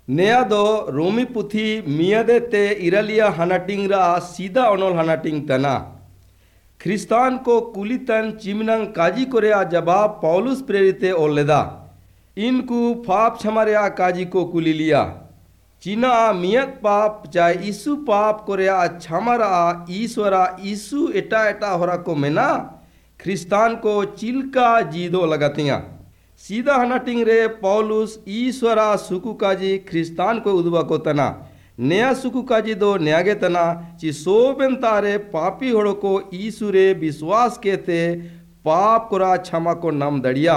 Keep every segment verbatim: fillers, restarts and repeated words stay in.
नेया दो रोमी पुथी मियादे ते इरालिया हनाटिंग रा सीधा अनोल हनाटिंग तना ख्रिस्तान को कुलितन चिमनंग काजी कोरेया जवाब पौलुस प्रेरिते ओलेदा इनकू पाप छमारेया काजी को कुली लिया चीना मियत पाप चाहे ईसु पाप कोरेया छमारा ईश्वरा ईसु एटा एटा होरा को मेना ख्रिस्तान को चिल्का जीदो लगतिया सीधा हनाटिंग रे पौलुस ईश्वरा सुकु काजी ख्रिस्तान को उदवा को तना नया सुकु काजी दो न्यागे तना ची सोबेन तारे पापी होड़ो को ईसु रे विश्वास के ते पाप कोरा क्षमा को नाम दड़िया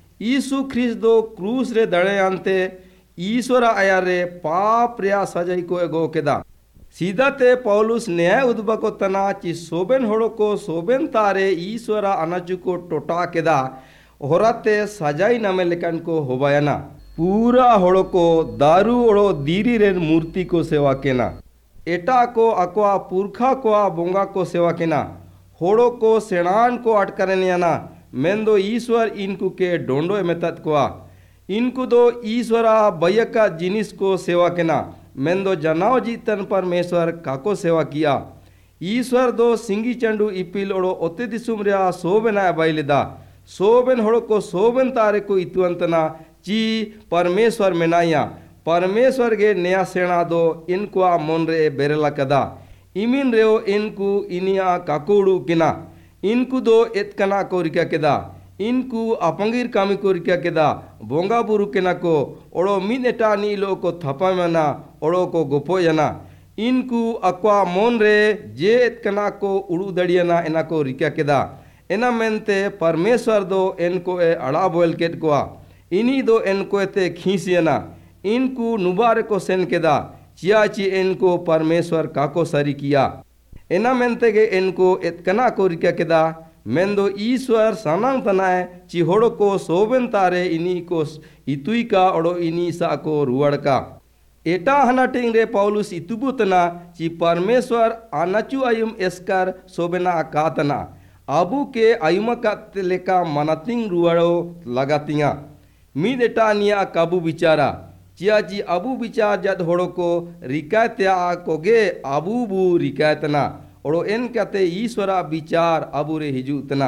ईसु ख्रिस्त दो क्रूस रे दड़े आनते ईश्वरा आया रे पाप रे सजाई को एगो केदा सीधा ते पौलुस न्याय उदबा को तना ची सोबेन होड़ो को सोबेन तारे ईश्वरा अनाचु को टोटा केदा होराते सजाई नामे लेकन को होबायना पूरा होड़ो को दारू ओड़ो दीरी रेन मूर्ति को सेवा केना एटा को अक्वा पुरखा को बोंगा को सेवा केना होड़ो को सेणान को अटकरनियाना मेंदो ईश्वर इनको के डोंडो मेतत को इनको दो ईश्वरा बयका जिनिस को सेवा केना मेंदो जनाव जीतन परमेश्वर काको सेवा किया ईश्वर दो सिंगी चंडू इपिल ओड़ो ओते दिसुम रे सोबेना बाइलेदा सोबेन होड़ो को सोबेन तारे को इतुअंतना ची परमेश्वर मेनाया परमेश्वर के नया सेना दो इनको मन रे बेरेला कदा इमिन रेओ इनको इनिया काकोड़ू किना इनको दो एतकना को रिका केदा इनको अपंगीर कामी को रिका केदा बोंगा बुरु केना को ओड़ो मिन एटा नीलो को थपा मना ओड़ो को गोपोयना इनको अक्वा मन रे जे एतकना को उड़ू दड़ियना एना को रिका केदा एना मेनते परमेश्वर दो इनको ए अड़ा बोल केट कोआ इनी दो इनको ते खींसियना इनको नुबारे को सेन केदा चियाची इनको परमेश्वर काको सरी किया एना मेनते के इनको इतकना को रिका केदा मेंदो ईश्वर सनांग तनाए चिहोड़ो को सोबेन तारे इनी को इतुई का ओड़ो इनी सा को रुवड़ का एटा हनाटिंग रे पौलुस इतुबुतना ची परमेश्वर आनाचु आयुम एस्कर सोबेना कातना आबू के आयुमा का लेका मनातिंग रुवड़ो लगातिया मीद एटा निया काबू बिचारा चिया जी अबू बिचार जद होड़ो को रिकायत्या कोगे अबू बू रिकायतना ओड़ो एन कते ईश्वरा विचार अबू रे हिजुतना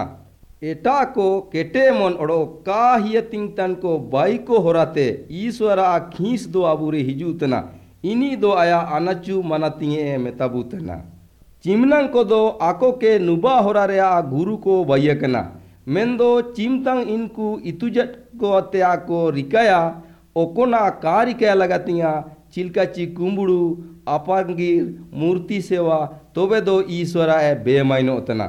एटा को केटे मन ओड़ो का हियतिंग तन को बाई को होराते ईश्वरा खींस दो अबू रे हिजुतना इनी दो आया अनचु मनातिए मेताबुतना चिमनंग को दो आको के नुबा होरा रे गुरु को बायकना मेंदो चिमतंग इनको इतुजट को त्या को रिकाया ओकोना का रिकाया लगातिया चिल्का ची कुंबड़ू अपांगीर मूर्ति सेवा तोबे दो ईश्वरा ए बेमाइनो तना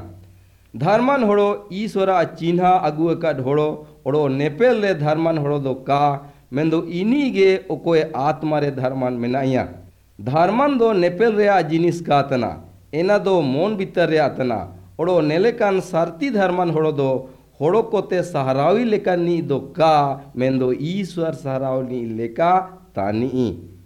धर्मन होड़ो ईश्वरा चिन्हा अगुए का ढोड़ो ओड़ो नेपेल रे धर्मन होड़ो दो का मेंदो इनी गे ओकोए आत्मा रे धर्मन मेनाइया धर्मन दो नेपेल रे जिनिस का तना एना दो मोन भीतर रे तना ओड़ो नेलेकान सारती धर्मन होड़ो दो होड़ो कोते सहारावी लेका नी दो का मेंदो ईश्वर सहारावी लेका तानी।